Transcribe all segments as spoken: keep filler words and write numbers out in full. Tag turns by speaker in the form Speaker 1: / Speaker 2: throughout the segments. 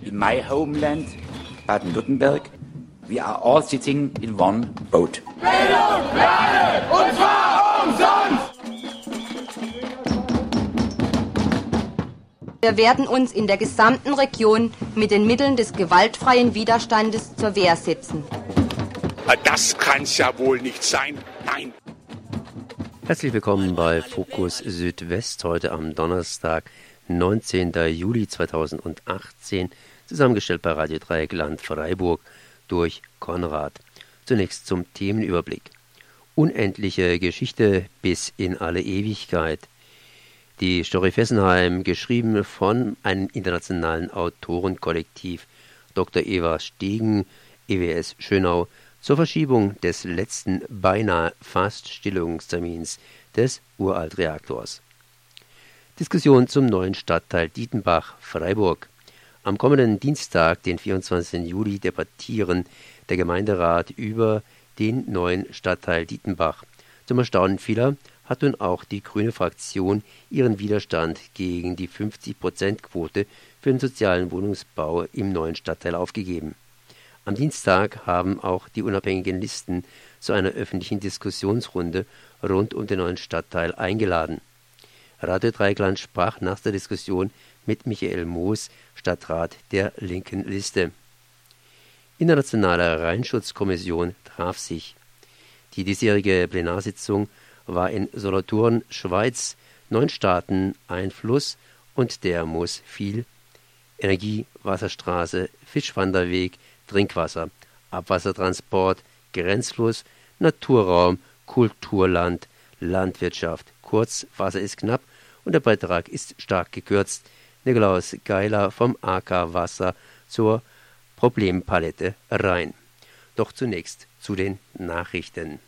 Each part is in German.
Speaker 1: in my homeland, Baden-Württemberg, we are all sitting in one boat.
Speaker 2: Bildung für alle, und zwar umsonst!
Speaker 3: Wir werden uns in der gesamten Region mit den Mitteln des gewaltfreien Widerstandes zur Wehr setzen.
Speaker 4: Das kann's ja wohl nicht sein. Nein.
Speaker 5: Herzlich willkommen bei Fokus Südwest heute am Donnerstag, neunzehnten Juli zweitausendachtzehn, zusammengestellt bei Radio Dreieckland Freiburg durch Konrad. Zunächst zum Themenüberblick. Unendliche Geschichte bis in alle Ewigkeit. Die Story Fessenheim, geschrieben von einem internationalen Autorenkollektiv, Doktor Eva Stegen, E W S Schönau, zur Verschiebung des letzten beinahe fast Stillungstermins des Uraltreaktors. Diskussion zum neuen Stadtteil Dietenbach, Freiburg. Am kommenden Dienstag, den vierundzwanzigsten Juli, debattieren der Gemeinderat über den neuen Stadtteil Dietenbach. Zum Erstaunen vieler hat nun auch die grüne Fraktion ihren Widerstand gegen die fünfzig Prozent Quote für den sozialen Wohnungsbau im neuen Stadtteil aufgegeben. Am Dienstag haben auch die unabhängigen Listen zu einer öffentlichen Diskussionsrunde rund um den neuen Stadtteil eingeladen. Radio Dreieckland sprach nach der Diskussion mit Michael Moos, Stadtrat der linken Liste. Internationale Rheinschutzkommission traf sich. Die diesjährige Plenarsitzung war in Solothurn, Schweiz, neun Staaten, ein Fluss und der muss viel Energie, Wasserstraße, Fischwanderweg, Trinkwasser, Abwassertransport, Grenzfluss, Naturraum, Kulturland, Landwirtschaft. Kurz, Wasser ist knapp und der Beitrag ist stark gekürzt. Nikolaus Geiler vom A K Wasser zur Problempalette Rhein. Doch zunächst zu den Nachrichten.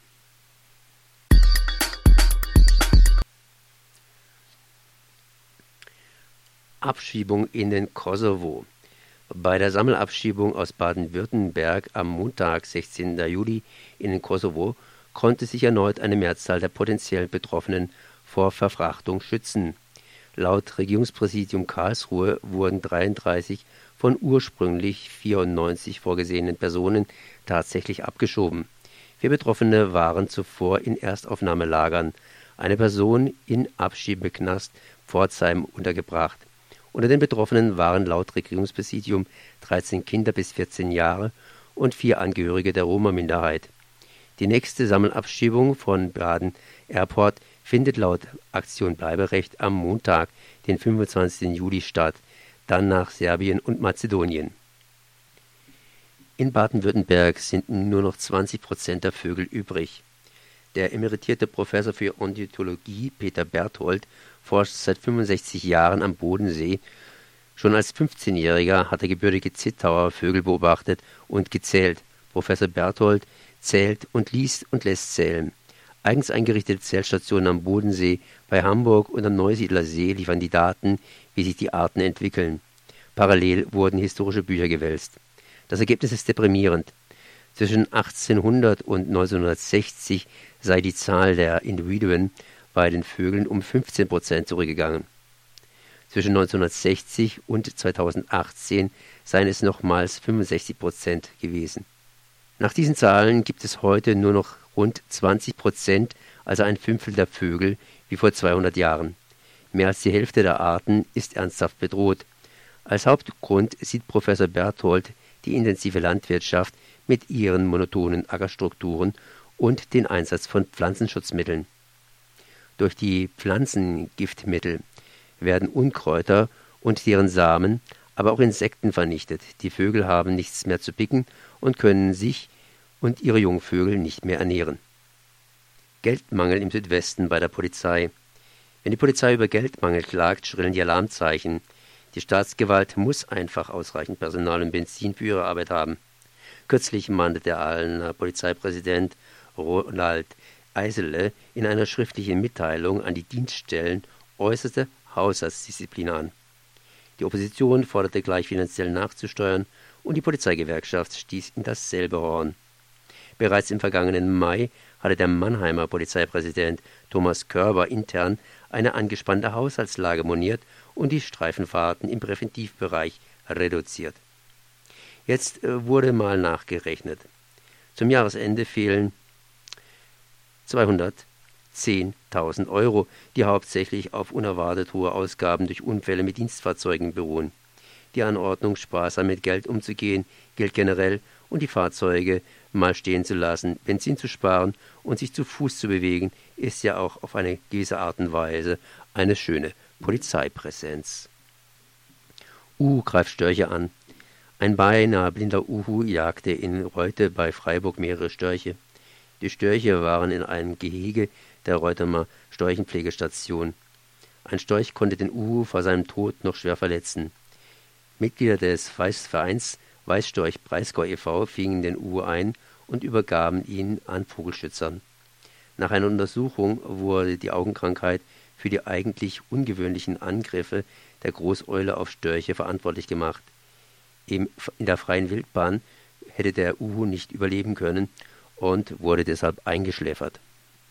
Speaker 5: Abschiebung in den Kosovo. Bei der Sammelabschiebung aus Baden-Württemberg am Montag, sechzehnten Juli, in den Kosovo konnte sich erneut eine Mehrzahl der potenziellen Betroffenen vor Verfrachtung schützen. Laut Regierungspräsidium Karlsruhe wurden dreiunddreißig von ursprünglich vierundneunzig vorgesehenen Personen tatsächlich abgeschoben. Vier Betroffene waren zuvor in Erstaufnahmelagern, eine Person in Abschiebeknast Pforzheim untergebracht. Unter den Betroffenen waren laut Regierungspräsidium dreizehn Kinder bis vierzehn Jahre und vier Angehörige der Roma-Minderheit. Die nächste Sammelabschiebung von Baden Airport findet laut Aktion Bleiberecht am Montag, den fünfundzwanzigsten Juli statt, dann nach Serbien und Mazedonien. In Baden-Württemberg sind nur noch zwanzig Prozent der Vögel übrig. Der emeritierte Professor für Ornithologie Peter Berthold forscht seit fünfundsechzig Jahren am Bodensee. Schon als fünfzehnjähriger hat er gebürtige Zittauer Vögel beobachtet und gezählt. Professor Berthold zählt und liest und lässt zählen. Eigens eingerichtete Zählstationen am Bodensee, bei Hamburg und am Neusiedler See liefern die Daten, wie sich die Arten entwickeln. Parallel wurden historische Bücher gewälzt. Das Ergebnis ist deprimierend. Zwischen achtzehnhundert und neunzehnhundertsechzig sei die Zahl der Individuen bei den Vögeln um fünfzehn Prozent zurückgegangen. Zwischen neunzehnhundertsechzig und zweitausendachtzehn seien es nochmals fünfundsechzig Prozent gewesen. Nach diesen Zahlen gibt es heute nur noch rund zwanzig Prozent, also ein Fünftel der Vögel, wie vor zweihundert Jahren. Mehr als die Hälfte der Arten ist ernsthaft bedroht. Als Hauptgrund sieht Professor Berthold die intensive Landwirtschaft mit ihren monotonen Ackerstrukturen und den Einsatz von Pflanzenschutzmitteln. Durch die Pflanzengiftmittel werden Unkräuter und deren Samen, aber auch Insekten vernichtet. Die Vögel haben nichts mehr zu picken und können sich und ihre Jungvögel nicht mehr ernähren. Geldmangel im Südwesten bei der Polizei. Wenn die Polizei über Geldmangel klagt, schrillen die Alarmzeichen. Die Staatsgewalt muss einfach ausreichend Personal und Benzin für ihre Arbeit haben. Kürzlich mahnte der Ahlener Polizeipräsident Ronald Eisele in einer schriftlichen Mitteilung an die Dienststellen äußerste Haushaltsdisziplin an. Die Opposition forderte gleich finanziell nachzusteuern und die Polizeigewerkschaft stieß in dasselbe Horn. Bereits im vergangenen Mai hatte der Mannheimer Polizeipräsident Thomas Körber intern eine angespannte Haushaltslage moniert und die Streifenfahrten im Präventivbereich reduziert. Jetzt äh, wurde mal nachgerechnet. Zum Jahresende fehlen zweihundertzehntausend Euro, die hauptsächlich auf unerwartet hohe Ausgaben durch Unfälle mit Dienstfahrzeugen beruhen. Die Anordnung, sparsam mit Geld umzugehen, gilt generell und die Fahrzeuge mal stehen zu lassen, Benzin zu sparen und sich zu Fuß zu bewegen, ist ja auch auf eine gewisse Art und Weise eine schöne Polizeipräsenz. Uhu greift Störche an. Ein beinahe blinder Uhu jagte in Reute bei Freiburg mehrere Störche. Die Störche waren in einem Gehege der Reutemer Storchenpflegestation. Ein Storch konnte den Uhu vor seinem Tod noch schwer verletzen. Mitglieder des Vereins Weißstorch Breisgau e V fingen den Uhu ein und übergaben ihn an Vogelschützern. Nach einer Untersuchung wurde die Augenkrankheit für die eigentlich ungewöhnlichen Angriffe der Großeule auf Störche verantwortlich gemacht. In der freien Wildbahn hätte der Uhu nicht überleben können und wurde deshalb eingeschläfert.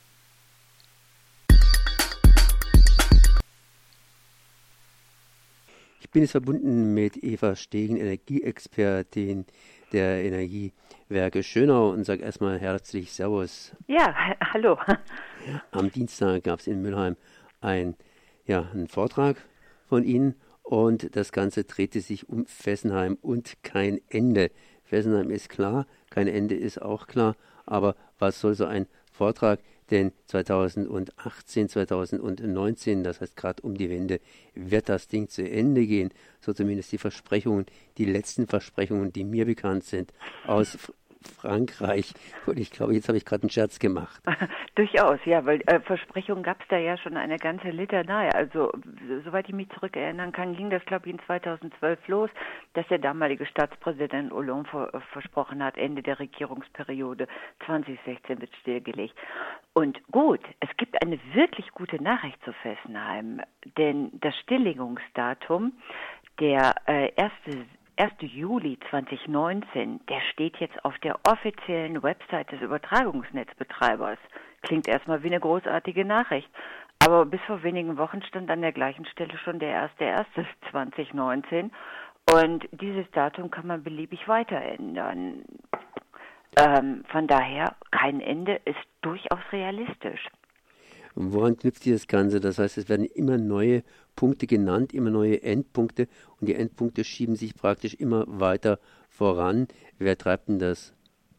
Speaker 5: Ich bin jetzt verbunden mit Eva Stegen, Energieexpertin der Energiewerke Schönau, und sage erstmal herzlich Servus.
Speaker 6: Ja, hallo.
Speaker 5: Am Dienstag gab es in Mülheim ein, ja, einen Vortrag von Ihnen und das Ganze drehte sich um Fessenheim und kein Ende. Fessenheim ist klar, kein Ende ist auch klar, aber was soll so ein Vortrag denn zweitausendachtzehn, zweitausendneunzehn, das heißt gerade um die Wende, wird das Ding zu Ende gehen. So zumindest die Versprechungen, die letzten Versprechungen, die mir bekannt sind, aus F- Frankreich. Und ich glaube, jetzt habe ich gerade einen Scherz gemacht.
Speaker 6: Durchaus, ja, weil äh, Versprechungen gab es da ja schon eine ganze Litanei. Also, soweit ich mich zurückerinnern kann, ging das, glaube ich, in zweitausendzwölf los, dass der damalige Staatspräsident Hollande vor, versprochen hat, Ende der Regierungsperiode zweitausendsechzehn wird stillgelegt. Und gut, es gibt eine wirklich gute Nachricht zu Fessenheim, denn das Stilllegungsdatum, der äh, erste erster Juli zweitausendneunzehn, der steht jetzt auf der offiziellen Website des Übertragungsnetzbetreibers. Klingt erstmal wie eine großartige Nachricht, aber bis vor wenigen Wochen stand an der gleichen Stelle schon der erste erste zweitausendneunzehn und dieses Datum kann man beliebig weiter ändern. Ähm, von daher, kein Ende ist durchaus realistisch.
Speaker 5: Woran knüpft sich das Ganze? Das heißt, es werden immer neue Punkte genannt, immer neue Endpunkte und die Endpunkte schieben sich praktisch immer weiter voran. Wer treibt denn das?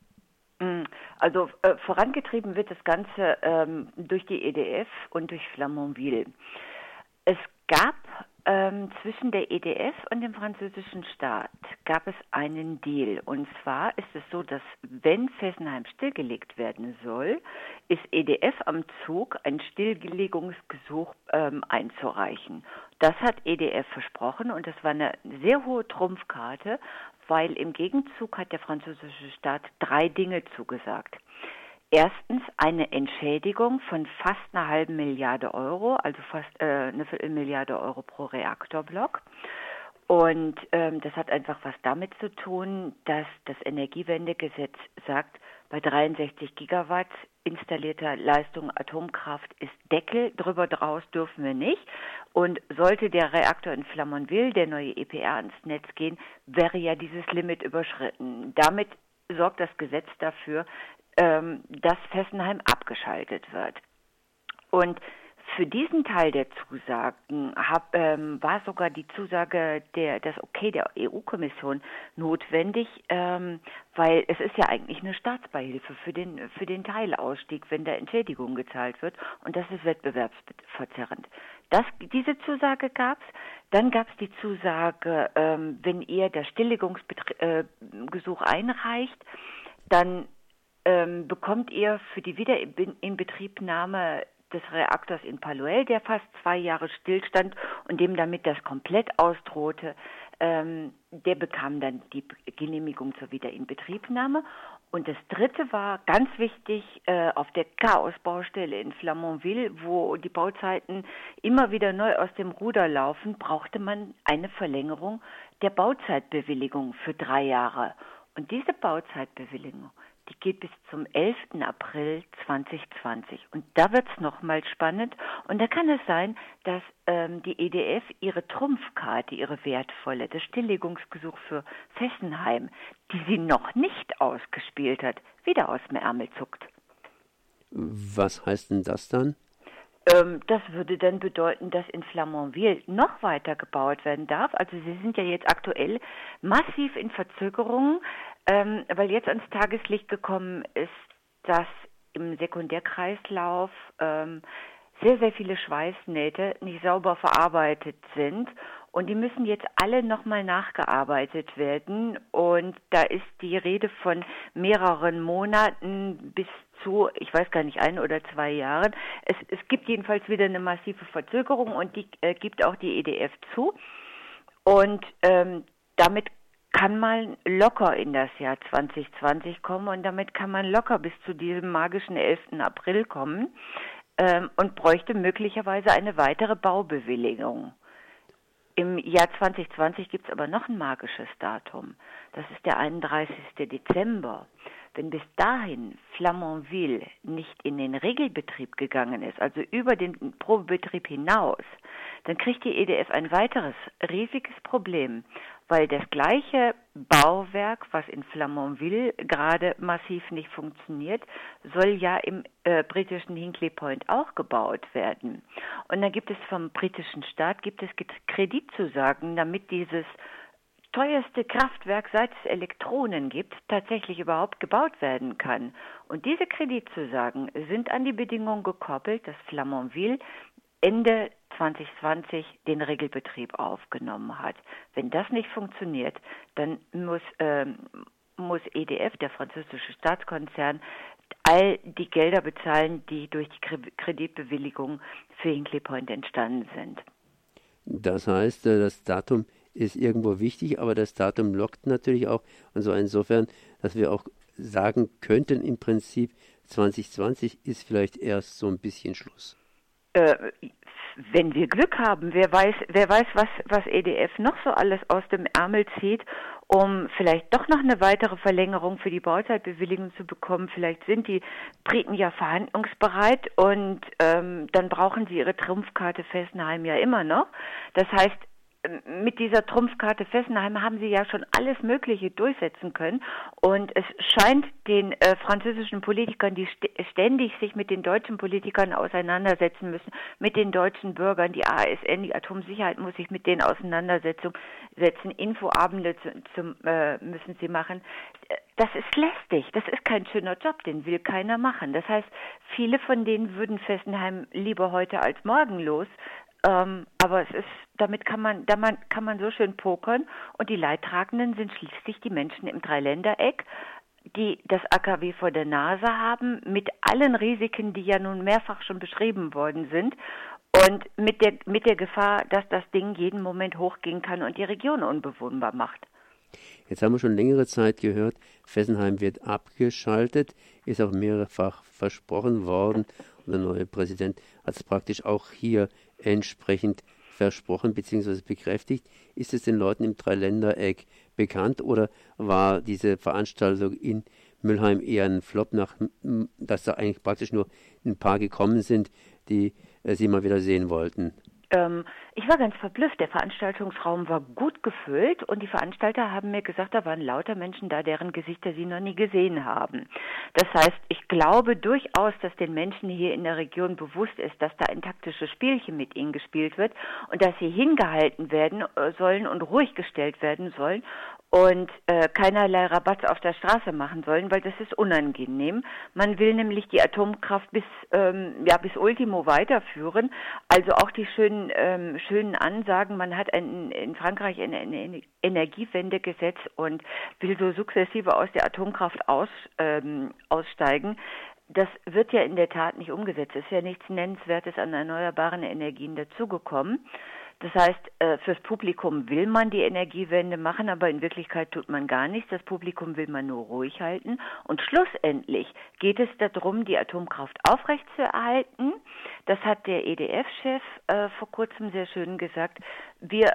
Speaker 6: Also äh, vorangetrieben wird das Ganze ähm, durch die E D F und durch Flamanville. Es gab ähm, zwischen der E D F und dem französischen Staat gab es einen Deal. Und zwar ist es so, dass wenn Fessenheim stillgelegt werden soll, ist E D F am Zug, ein Stilllegungsgesuch ähm, einzureichen. Das hat E D F versprochen und das war eine sehr hohe Trumpfkarte, weil im Gegenzug hat der französische Staat drei Dinge zugesagt. Erstens eine Entschädigung von fast einer halben Milliarde Euro, also fast äh, eine Viertelmilliarde Euro pro Reaktorblock. Und ähm, das hat einfach was damit zu tun, dass das Energiewendegesetz sagt, bei dreiundsechzig Gigawatt installierter Leistung Atomkraft ist Deckel, drüber draus dürfen wir nicht. Und sollte der Reaktor in Flamanville, der neue E P R, ans Netz gehen, wäre ja dieses Limit überschritten. Damit sorgt das Gesetz dafür, ähm, dass Fessenheim abgeschaltet wird. Und für diesen Teil der Zusagen hab, ähm, war sogar die Zusage, der, das Okay der E U-Kommission notwendig, ähm, weil es ist ja eigentlich eine Staatsbeihilfe für den, für den Teilausstieg, wenn da Entschädigung gezahlt wird und das ist wettbewerbsverzerrend. Das, diese Zusage gab es. Dann gab es die Zusage, ähm, wenn ihr das Stilllegungsgesuch einreicht, dann ähm, bekommt ihr für die Wiederinbetriebnahme des Reaktors in Paluel, der fast zwei Jahre stillstand und dem damit das komplett ausdrohte, ähm, der bekam dann die Genehmigung zur Wiederinbetriebnahme. Und das dritte war ganz wichtig, äh, auf der Chaos-Baustelle in Flamanville, wo die Bauzeiten immer wieder neu aus dem Ruder laufen, brauchte man eine Verlängerung der Bauzeitbewilligung für drei Jahre. Und diese Bauzeitbewilligung, die geht bis zum elften April zweitausendzwanzig. Und da wird es nochmal spannend. Und da kann es sein, dass ähm, die E D F ihre Trumpfkarte, ihre wertvolle, das Stilllegungsgesuch für Fessenheim, die sie noch nicht ausgespielt hat, wieder aus dem Ärmel zuckt.
Speaker 5: Was heißt denn das dann?
Speaker 6: Ähm, das würde dann bedeuten, dass in Flamanville noch weiter gebaut werden darf. Also sie sind ja jetzt aktuell massiv in Verzögerungen, ähm, weil jetzt ans Tageslicht gekommen ist, dass im Sekundärkreislauf ähm, sehr, sehr viele Schweißnähte nicht sauber verarbeitet sind. Und die müssen jetzt alle nochmal nachgearbeitet werden. Und da ist die Rede von mehreren Monaten bis zu, ich weiß gar nicht, ein oder zwei Jahren. Es, es gibt jedenfalls wieder eine massive Verzögerung und die äh, gibt auch die E D F zu. Und ähm, damit kann man locker in das Jahr zwanzig zwanzig kommen und damit kann man locker bis zu diesem magischen elften April kommen ähm, und bräuchte möglicherweise eine weitere Baubewilligung. Im Jahr zwanzig zwanzig gibt es aber noch ein magisches Datum. Das ist der einunddreißigsten Dezember. Wenn bis dahin Flamanville nicht in den Regelbetrieb gegangen ist, also über den Probebetrieb hinaus, dann kriegt die E D F ein weiteres riesiges Problem, weil das gleiche Bauwerk, was in Flamanville gerade massiv nicht funktioniert, soll ja im äh, britischen Hinkley Point auch gebaut werden. Und dann gibt es vom britischen Staat gibt es Kreditzusagen, damit dieses teuerste Kraftwerk, seit es Elektronen gibt, tatsächlich überhaupt gebaut werden kann. Und diese Kreditzusagen sind an die Bedingung gekoppelt, dass Flamanville Ende zwanzig zwanzig den Regelbetrieb aufgenommen hat. Wenn das nicht funktioniert, dann muss, ähm, muss E D F, der französische Staatskonzern, all die Gelder bezahlen, die durch die Kreditbewilligung für Hinkley Point entstanden sind.
Speaker 5: Das heißt, das Datum ist irgendwo wichtig, aber das Datum lockt natürlich auch. Und so insofern, dass wir auch sagen könnten, im Prinzip zwanzig zwanzig ist vielleicht erst so ein bisschen Schluss.
Speaker 6: Äh, wenn wir Glück haben, wer weiß, wer weiß, was, was E D F noch so alles aus dem Ärmel zieht, um vielleicht doch noch eine weitere Verlängerung für die Bauzeitbewilligung zu bekommen. Vielleicht sind die Briten ja verhandlungsbereit und ähm, dann brauchen sie ihre Trumpfkarte Fessenheim ja immer noch. Das heißt, mit dieser Trumpfkarte Fessenheim haben sie ja schon alles Mögliche durchsetzen können und es scheint den äh, französischen Politikern, die st- ständig sich mit den deutschen Politikern auseinandersetzen müssen, mit den deutschen Bürgern, die A S N, die Atomsicherheit muss sich mit denen auseinandersetzen, setzen, Infoabende zu, zum, äh, müssen sie machen. Das ist lästig, das ist kein schöner Job, den will keiner machen. Das heißt, viele von denen würden Fessenheim lieber heute als morgen los. Ähm, aber es ist, damit kann man, damit kann man so schön pokern und die Leidtragenden sind schließlich die Menschen im Dreiländereck, die das A K W vor der Nase haben, mit allen Risiken, die ja nun mehrfach schon beschrieben worden sind und mit der, mit der Gefahr, dass das Ding jeden Moment hochgehen kann und die Region unbewohnbar macht.
Speaker 5: Jetzt haben wir schon längere Zeit gehört, Fessenheim wird abgeschaltet, ist auch mehrfach versprochen worden. Und der neue Präsident hat es praktisch auch hier entsprechend versprochen bzw. bekräftigt. Ist es den Leuten im Dreiländereck bekannt oder war diese Veranstaltung in Mülheim eher ein Flop, nach, dass da eigentlich praktisch nur ein paar gekommen sind, die äh, sie mal wieder sehen wollten?
Speaker 6: Ähm, ich war ganz verblüfft. Der Veranstaltungsraum war gut gefüllt und die Veranstalter haben mir gesagt, da waren lauter Menschen da, deren Gesichter sie noch nie gesehen haben. Das heißt, ich glaube durchaus, dass den Menschen hier in der Region bewusst ist, dass da ein taktisches Spielchen mit ihnen gespielt wird und dass sie hingehalten werden sollen und ruhig gestellt werden sollen und äh, keinerlei Rabatz auf der Straße machen sollen, weil das ist unangenehm. Man will nämlich die Atomkraft bis ähm, ja bis Ultimo weiterführen. Also auch die schönen ähm, schönen Ansagen. Man hat ein, in Frankreich eine, eine Energiewendegesetz und will so sukzessive aus der Atomkraft aus, ähm, aussteigen. Das wird ja in der Tat nicht umgesetzt. Es ist ja nichts Nennenswertes an erneuerbaren Energien dazugekommen. Das heißt, fürs Publikum will man die Energiewende machen, aber in Wirklichkeit tut man gar nichts. Das Publikum will man nur ruhig halten. Und schlussendlich geht es darum, die Atomkraft aufrechtzuerhalten. Das hat der E D F-Chef äh, vor kurzem sehr schön gesagt. Wir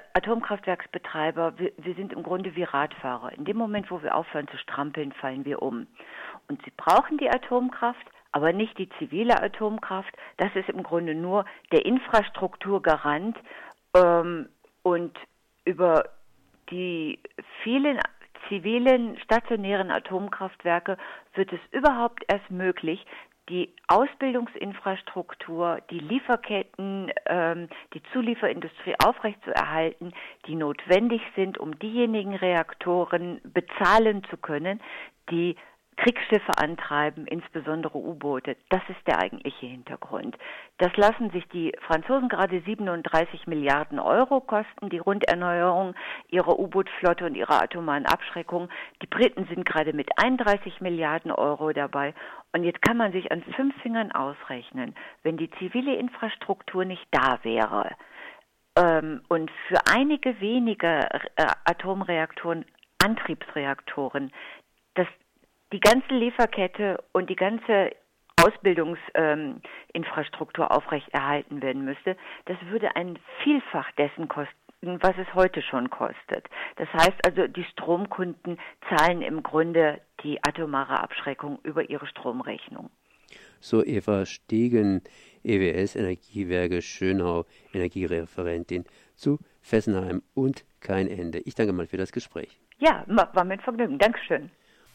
Speaker 6: Atomkraftwerksbetreiber, wir, wir sind im Grunde wie Radfahrer. In dem Moment, wo wir aufhören zu strampeln, fallen wir um. Und sie brauchen die Atomkraft, aber nicht die zivile Atomkraft. Das ist im Grunde nur der Infrastrukturgarant. Ähm, und über die vielen zivilen stationären Atomkraftwerke wird es überhaupt erst möglich, die Ausbildungsinfrastruktur, die Lieferketten, ähm, die Zulieferindustrie aufrechtzuerhalten, die notwendig sind, um diejenigen Reaktoren bezahlen zu können, die Kriegsschiffe antreiben, insbesondere U-Boote. Das ist der eigentliche Hintergrund. Das lassen sich die Franzosen gerade siebenunddreißig Milliarden Euro kosten, die Runderneuerung ihrer U-Boot-Flotte und ihrer atomaren Abschreckung. Die Briten sind gerade mit einunddreißig Milliarden Euro dabei. Und jetzt kann man sich an fünf Fingern ausrechnen, wenn die zivile Infrastruktur nicht da wäre ähm, und für einige wenige äh, Atomreaktoren, Antriebsreaktoren, das die ganze Lieferkette und die ganze Ausbildungsinfrastruktur ähm, aufrechterhalten werden müsste, das würde ein Vielfach dessen kosten, was es heute schon kostet. Das heißt also, die Stromkunden zahlen im Grunde die atomare Abschreckung über ihre Stromrechnung.
Speaker 5: So Eva Stegen, E W S Energiewerke Schönau, Energiereferentin zu Fessenheim und kein Ende. Ich danke mal für das Gespräch.
Speaker 6: Ja, war mir ein Vergnügen. Dankeschön.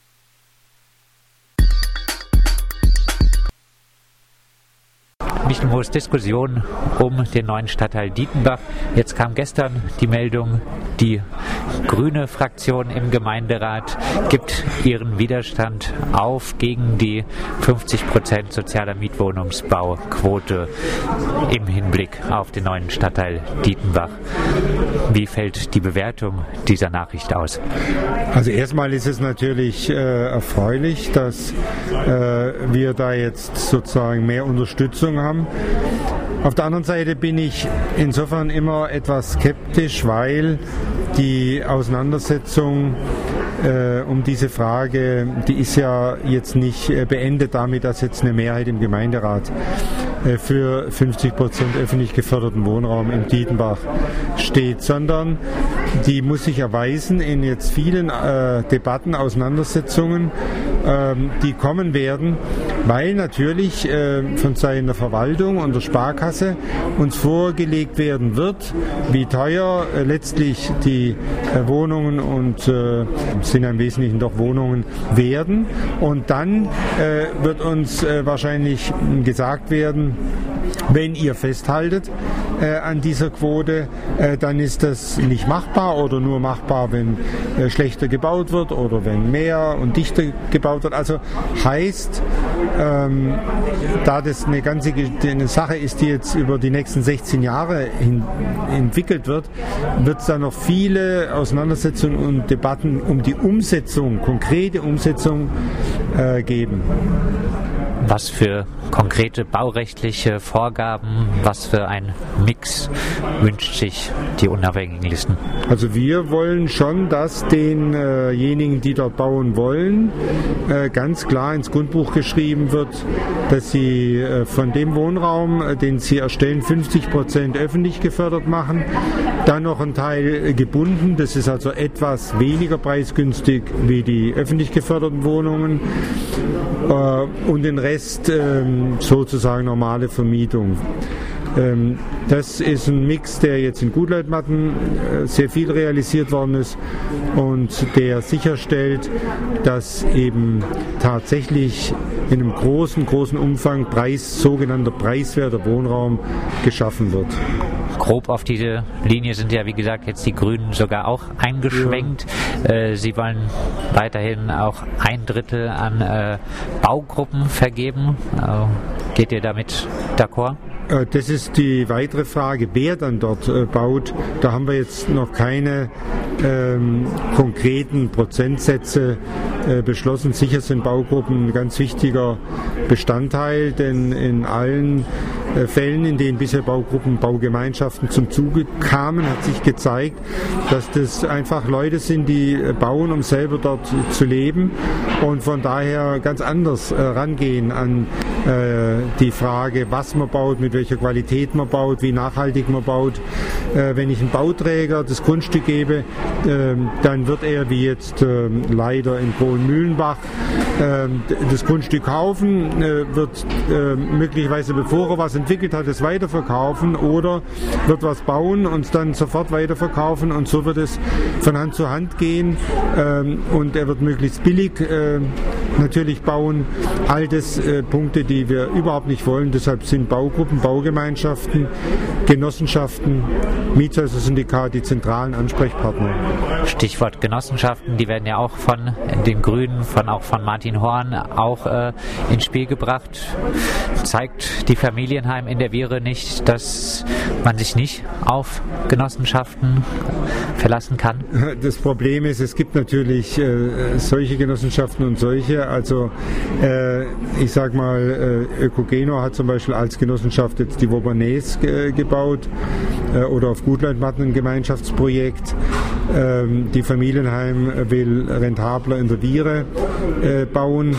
Speaker 7: Nicht nur Diskussion um den neuen Stadtteil Dietenbach. Jetzt kam gestern die Meldung, die grüne Fraktion im Gemeinderat gibt ihren Widerstand auf gegen die fünfzig Prozent sozialer Mietwohnungsbauquote im Hinblick auf den neuen Stadtteil Dietenbach. Wie fällt die Bewertung dieser Nachricht aus?
Speaker 8: Also erstmal ist es natürlich äh, erfreulich, dass äh, wir da jetzt sozusagen mehr Unterstützung haben. Auf der anderen Seite bin ich insofern immer etwas skeptisch, weil die Auseinandersetzung äh, um diese Frage, die ist ja jetzt nicht äh, beendet damit, dass jetzt eine Mehrheit im Gemeinderat äh, für fünfzig Prozent öffentlich geförderten Wohnraum im Dietenbach steht, sondern die muss sich erweisen in jetzt vielen äh, Debatten, Auseinandersetzungen, äh, die kommen werden, weil natürlich äh, von Seiten der Verwaltung und der Sparkasse uns vorgelegt werden wird, wie teuer äh, letztlich die äh, Wohnungen und äh, sind im Wesentlichen doch Wohnungen werden. Und dann äh, wird uns äh, wahrscheinlich gesagt werden, wenn ihr festhaltet äh, an dieser Quote, äh, dann ist das nicht machbar oder nur machbar, wenn äh, schlechter gebaut wird oder wenn mehr und dichter gebaut wird. Also heißt, ähm, da das eine ganze eine Sache ist, die jetzt über die nächsten sechzehn Jahre hin, entwickelt wird, wird es da noch viele Auseinandersetzungen und Debatten um die Umsetzung, konkrete Umsetzung äh, geben.
Speaker 7: Was für konkrete baurechtliche Vorgaben, was für ein Mix wünscht sich die unabhängigen Listen?
Speaker 8: Also wir wollen schon, dass denjenigen, äh die dort bauen wollen, äh, ganz klar ins Grundbuch geschrieben wird, dass sie äh, von dem Wohnraum, äh, den sie erstellen, fünfzig Prozent öffentlich gefördert machen, dann noch ein Teil äh, gebunden, das ist also etwas weniger preisgünstig wie die öffentlich geförderten Wohnungen, äh, und den Rest äh, sozusagen normale Vermietung. Ähm, das ist ein Mix, der jetzt in Gutleitmatten äh, sehr viel realisiert worden ist und der sicherstellt, dass eben tatsächlich in einem großen, großen Umfang Preis, sogenannter preiswerter Wohnraum geschaffen wird.
Speaker 7: Grob auf diese Linie sind ja, wie gesagt, jetzt die Grünen sogar auch eingeschwenkt. Ja. Äh, sie wollen weiterhin auch ein Drittel an äh, Baugruppen vergeben. Äh, geht ihr damit d'accord?
Speaker 8: Das ist die weitere Frage, wer dann dort äh, baut. Da haben wir jetzt noch keine ähm, konkreten Prozentsätze äh, beschlossen. Sicher sind Baugruppen ein ganz wichtiger Bestandteil, denn in allen äh, Fällen, in denen bisher Baugruppen, Baugemeinschaften zum Zuge kamen, hat sich gezeigt, dass das einfach Leute sind, die bauen, um selber dort zu leben und von daher ganz anders äh, rangehen an äh, die Frage, was man baut, mit welcher Qualität man baut, wie nachhaltig man baut. Äh, wenn ich einen Bauträger das Grundstück gebe, äh, dann wird er wie jetzt äh, leider in Polen-Mühlenbach äh, das Grundstück kaufen, äh, wird äh, möglicherweise, bevor er was entwickelt hat, es weiterverkaufen oder wird was bauen und dann sofort weiterverkaufen und so wird es von Hand zu Hand gehen äh, und er wird möglichst billig äh, natürlich bauen. All das äh, Punkte, die wir überhaupt nicht wollen. Deshalb sind Baugruppen, Baugemeinschaften, Genossenschaften, Mietshäuser-Syndikat die zentralen Ansprechpartner.
Speaker 7: Stichwort Genossenschaften, die werden ja auch von den Grünen, von auch von Martin Horn auch äh, ins Spiel gebracht. Zeigt die Familienheim in der Viere nicht, dass man sich nicht auf Genossenschaften verlassen kann?
Speaker 8: Das Problem ist, es gibt natürlich äh, solche Genossenschaften und solche. Also äh, ich sag mal, äh, Ökogeno hat zum Beispiel als Genossenschaft jetzt die Wobernes äh, gebaut äh, oder auf Gutleitmatten ein Gemeinschaftsprojekt. Ähm, die Familienheim will rentabler in der Viere äh, bauen.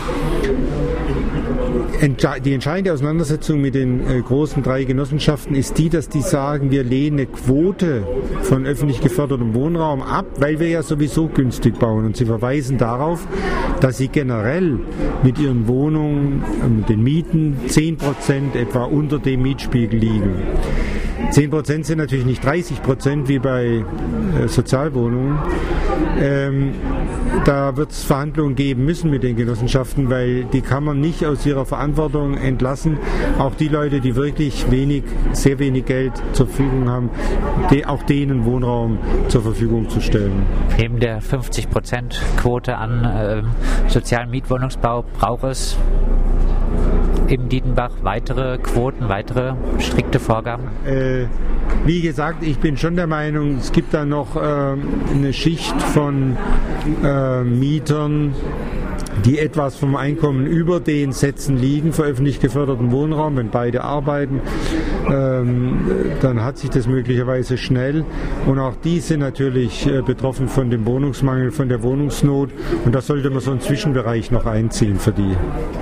Speaker 8: Die entscheidende Auseinandersetzung mit den äh, großen drei Genossenschaften ist die, dass die sagen, wir lehnen eine Quote von öffentlich gefördertem Wohnraum ab, weil wir ja sowieso günstig bauen. Und sie verweisen darauf, dass sie generell mit ihren Wohnungen, äh, mit den Mieten zehn Prozent etwa unter dem Mietspiegel liegen. zehn Prozent sind natürlich nicht dreißig Prozent wie bei äh, Sozialwohnungen. Ähm, da wird es Verhandlungen geben müssen mit den Genossenschaften, weil die kann man nicht aus ihrer Verantwortung entlassen. Auch die Leute, die wirklich wenig, sehr wenig Geld zur Verfügung haben, die, auch denen Wohnraum zur Verfügung zu stellen.
Speaker 7: Neben der fünfzig Prozent Quote an äh, sozialen Mietwohnungsbau braucht es in Dietenbach weitere Quoten, weitere strikte Vorgaben?
Speaker 8: Äh, wie gesagt, ich bin schon der Meinung, es gibt da noch äh, eine Schicht von äh, Mietern, die etwas vom Einkommen über den Sätzen liegen für öffentlich geförderten Wohnraum. Wenn beide arbeiten, ähm, dann hat sich das möglicherweise schnell. Und auch die sind natürlich äh, betroffen von dem Wohnungsmangel, von der Wohnungsnot. Und da sollte man so einen Zwischenbereich noch einziehen für die.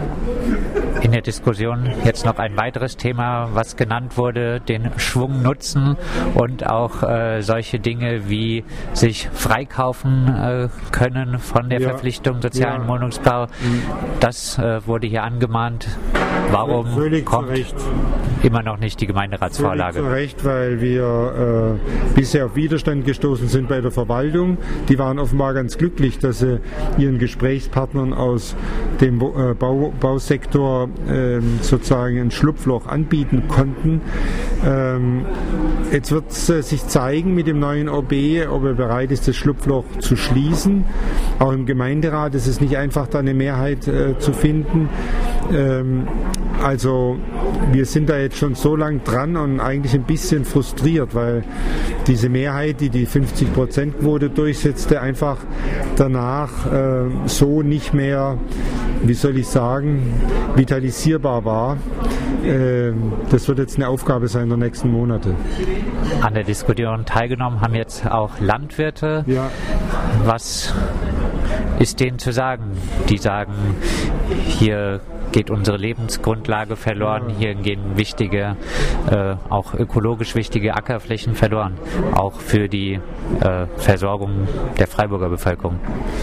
Speaker 7: In der Diskussion jetzt noch ein weiteres Thema, was genannt wurde, den Schwung nutzen und auch äh, solche Dinge wie sich freikaufen äh, können von der ja. Verpflichtung sozialen ja. Wohnungsbau. Das äh, wurde hier angemahnt. Warum Völlig kommt zurecht. immer noch nicht die Gemeinderatsvorlage?
Speaker 8: Völlig zu Recht, weil wir äh, bisher auf Widerstand gestoßen sind bei der Verwaltung. Die waren offenbar ganz glücklich, dass sie ihren Gesprächspartnern aus dem äh, Bau, Bausektor äh, sozusagen ein Schlupfloch anbieten konnten. Ähm, jetzt wird es äh, sich zeigen mit dem neuen O B, ob er bereit ist, das Schlupfloch zu schließen. Auch im Gemeinderat ist es nicht einfach, da eine Mehrheit äh, zu finden. Ähm, also wir sind da jetzt schon so lang dran und eigentlich ein bisschen frustriert, weil diese Mehrheit, die die fünfzig Prozent Quote durchsetzte, einfach danach äh, so nicht mehr, wie soll ich sagen, vitalisierbar war. Äh, das wird jetzt eine Aufgabe sein der nächsten Monate.
Speaker 7: An der Diskussion teilgenommen haben jetzt auch Landwirte.
Speaker 8: Ja.
Speaker 7: Was ist denen zu sagen? Die sagen, hier geht unsere Lebensgrundlage verloren, hier gehen wichtige, äh, auch ökologisch wichtige Ackerflächen verloren, auch für die äh, Versorgung der Freiburger Bevölkerung.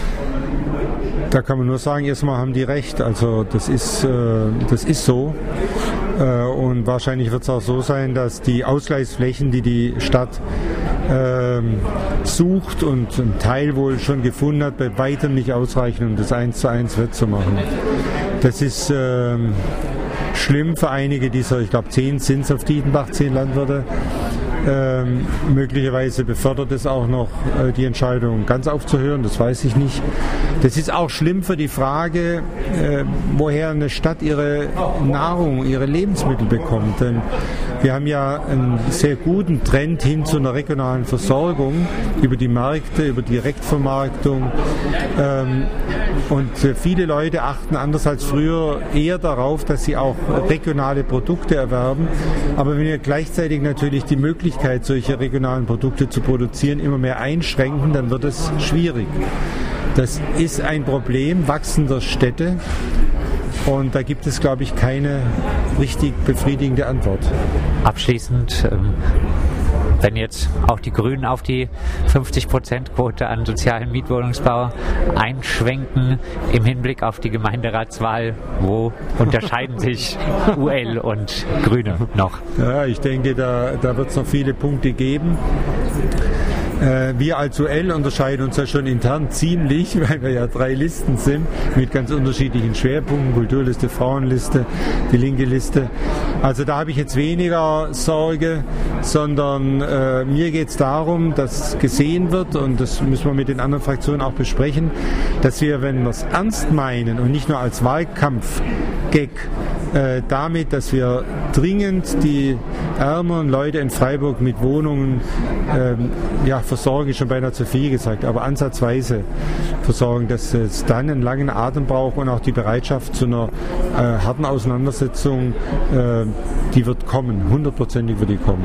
Speaker 8: Da kann man nur sagen, erstmal haben die recht, also das ist, äh, das ist so. Und wahrscheinlich wird es auch so sein, dass die Ausgleichsflächen, die die Stadt ähm, sucht und einen Teil wohl schon gefunden hat, bei weitem nicht ausreichen, um das eins zu eins wettzumachen. Das ist ähm, schlimm für einige dieser, ich glaube zehn sind es auf Dietenbach, zehn Landwirte. Ähm, möglicherweise befördert es auch noch äh, die Entscheidung, ganz aufzuhören, das weiß ich nicht. Das ist auch schlimm für die Frage, äh, woher eine Stadt ihre Nahrung, ihre Lebensmittel bekommt. Denn wir haben ja einen sehr guten Trend hin zu einer regionalen Versorgung über die Märkte, über Direktvermarktung. Ähm, und viele Leute achten anders als früher eher darauf, dass sie auch regionale Produkte erwerben. Aber wenn wir gleichzeitig natürlich die Möglichkeit, solche regionalen Produkte zu produzieren, immer mehr einschränken, dann wird es schwierig. Das ist ein Problem wachsender Städte und da gibt es, glaube ich, keine richtig befriedigende Antwort.
Speaker 7: Abschließend, ähm, wenn jetzt auch die Grünen auf die fünfzig Prozent Quote an sozialen Mietwohnungsbau einschwenken im Hinblick auf die Gemeinderatswahl, wo unterscheiden sich U L und Grüne noch?
Speaker 8: Ja, ich denke, da, da wird es noch viele Punkte geben. Wir als U L unterscheiden uns ja schon intern ziemlich, weil wir ja drei Listen sind mit ganz unterschiedlichen Schwerpunkten, Kulturliste, Frauenliste, die linke Liste. Also da habe ich jetzt weniger Sorge, sondern äh, mir geht es darum, dass gesehen wird, und das müssen wir mit den anderen Fraktionen auch besprechen, dass wir, wenn wir es ernst meinen und nicht nur als Wahlkampf-Gag, äh, damit, dass wir dringend die ärmeren Leute in Freiburg mit Wohnungen ähm, ja, versorgen, ist schon beinahe zu viel gesagt, aber ansatzweise versorgen, dass es dann einen langen Atem braucht und auch die Bereitschaft zu einer äh, harten Auseinandersetzung, äh, die wird kommen, hundertprozentig wird die kommen.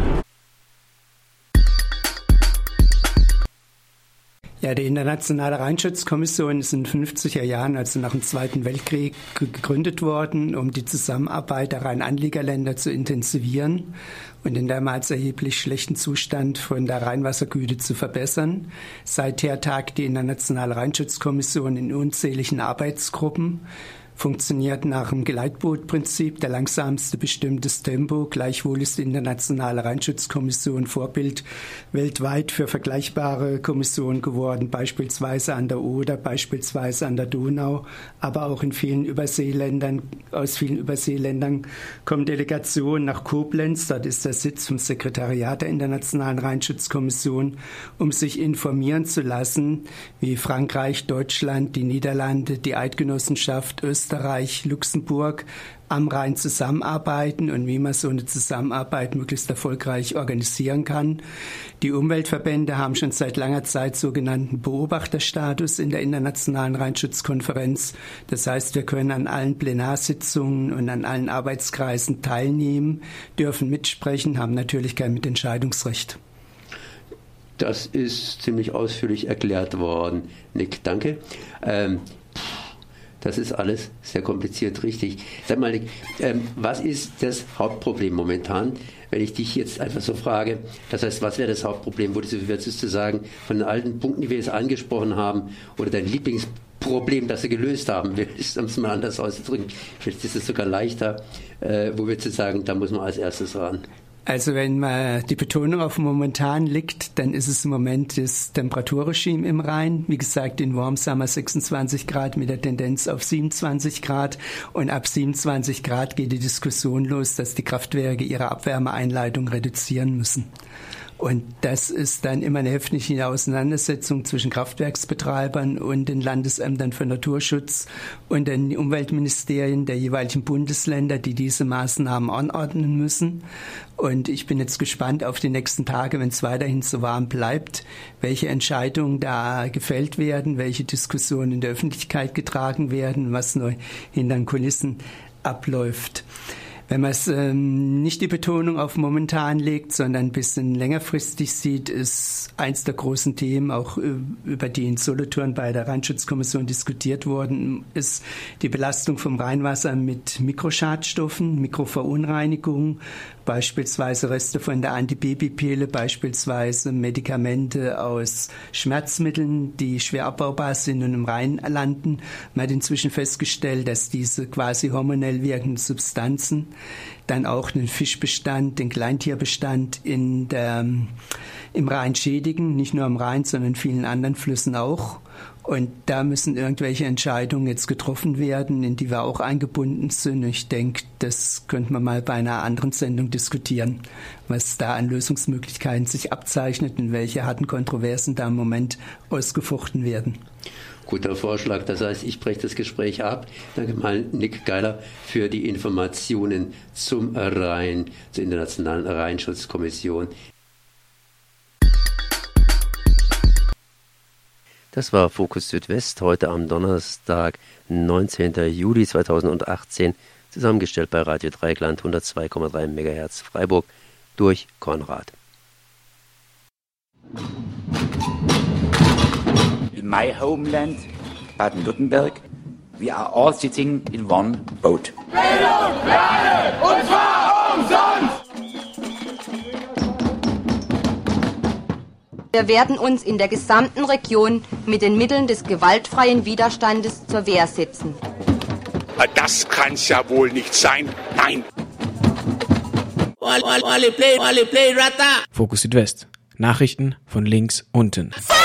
Speaker 9: Ja, die Internationale Rheinschutzkommission ist in den fünfziger Jahren, also nach dem Zweiten Weltkrieg, gegründet worden, um die Zusammenarbeit der Rhein-Anliegerländer zu intensivieren und den damals erheblich schlechten Zustand von der Rheinwassergüte zu verbessern. Seither tagt die Internationale Rheinschutzkommission in unzähligen Arbeitsgruppen, funktioniert nach dem Geleitbootprinzip, der langsamste bestimmt das Tempo. Gleichwohl ist die Internationale Rheinschutzkommission Vorbild weltweit für vergleichbare Kommissionen geworden, beispielsweise an der Oder, beispielsweise an der Donau, aber auch in vielen Überseeländern. Aus vielen Überseeländern kommen Delegationen nach Koblenz, dort ist der Sitz vom Sekretariat der Internationalen Rheinschutzkommission, um sich informieren zu lassen, wie Frankreich, Deutschland, die Niederlande, die Eidgenossenschaft, Österreich, Österreich, Luxemburg am Rhein zusammenarbeiten und wie man so eine Zusammenarbeit möglichst erfolgreich organisieren kann. Die Umweltverbände haben schon seit langer Zeit sogenannten Beobachterstatus in der Internationalen Rheinschutzkonferenz. Das heißt, wir können an allen Plenarsitzungen und an allen Arbeitskreisen teilnehmen, dürfen mitsprechen, haben natürlich kein Mitentscheidungsrecht.
Speaker 5: Das ist ziemlich ausführlich erklärt worden. Nick, danke. Ähm, Das ist alles sehr kompliziert, richtig. Sag mal, ähm, was ist das Hauptproblem momentan, wenn ich dich jetzt einfach so frage? Das heißt, was wäre das Hauptproblem? Würdest du sagen, von den alten Punkten, die wir jetzt angesprochen haben, oder dein Lieblingsproblem, das du gelöst haben willst, um es mal anders auszudrücken, vielleicht ist es sogar leichter, äh, wo würdest du sagen, da muss man als erstes ran?
Speaker 9: Also wenn man die Betonung auf momentan liegt, dann ist es im Moment das Temperaturregime im Rhein. Wie gesagt, in Worms haben wir sechsundzwanzig Grad mit der Tendenz auf siebenundzwanzig Grad. Und ab siebenundzwanzig Grad geht die Diskussion los, dass die Kraftwerke ihre Abwärmeeinleitung reduzieren müssen. Und das ist dann immer eine heftige Auseinandersetzung zwischen Kraftwerksbetreibern und den Landesämtern für Naturschutz und den Umweltministerien der jeweiligen Bundesländer, die diese Maßnahmen anordnen müssen. Und ich bin jetzt gespannt auf die nächsten Tage, wenn es weiterhin so warm bleibt, welche Entscheidungen da gefällt werden, welche Diskussionen in der Öffentlichkeit getragen werden, was neu hinter den Kulissen abläuft. Wenn man es ähm, nicht die Betonung auf momentan legt, sondern ein bisschen längerfristig sieht, ist eins der großen Themen, auch über die in Solothurn bei der Rheinschutzkommission diskutiert worden ist, die Belastung vom Rheinwasser mit Mikroschadstoffen, Mikroverunreinigungen, beispielsweise Reste von der Antibabypille, beispielsweise Medikamente aus Schmerzmitteln, die schwer abbaubar sind und im Rhein landen. Man hat inzwischen festgestellt, dass diese quasi hormonell wirkenden Substanzen dann auch den Fischbestand, den Kleintierbestand in der, im Rhein schädigen, nicht nur am Rhein, sondern in vielen anderen Flüssen auch. Und da müssen irgendwelche Entscheidungen jetzt getroffen werden, in die wir auch eingebunden sind. Ich denke, das könnte man mal bei einer anderen Sendung diskutieren, was da an Lösungsmöglichkeiten sich abzeichnet und welche harten Kontroversen da im Moment ausgefochten werden.
Speaker 5: Guter Vorschlag. Das heißt, ich breche das Gespräch ab. Danke mal Nick Geiler für die Informationen zum Rhein, zur Internationalen Rheinschutzkommission. Das war Fokus Südwest, heute am Donnerstag, neunzehnten Juli zweitausendachtzehn, zusammengestellt bei Radio Dreieckland hundertzwei Komma drei Megahertz Freiburg durch Konrad.
Speaker 1: In my homeland, Baden-Württemberg, we are all sitting in one boat.
Speaker 2: Bildung für alle, und zwar umsonst!
Speaker 3: Wir werden uns in der gesamten Region mit den Mitteln des gewaltfreien Widerstandes zur Wehr setzen.
Speaker 4: Das kann's ja wohl nicht sein. Nein!
Speaker 10: Fokus Südwest. Nachrichten von links unten.